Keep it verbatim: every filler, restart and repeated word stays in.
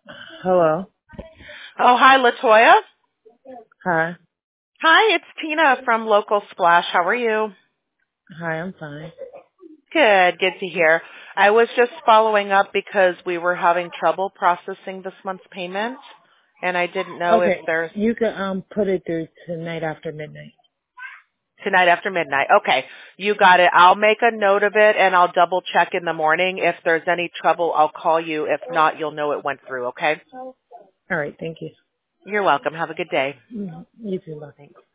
Hello. Oh, hi, Latoya. Hi. Hi, it's Tina from Local Splash. How are you? Hi, I'm fine. Good, good to hear. I was just following up because we were having trouble processing this month's payment, and I didn't know if Okay, there's you can um put it through tonight after midnight. tonight after midnight. Okay, you got it. I'll make a note of it, and I'll double check in the morning. If there's any trouble, I'll call you. If not, you'll know it went through, okay? All right, thank you. You're welcome. Have a good day. Mhm. You too. Bye. Thanks.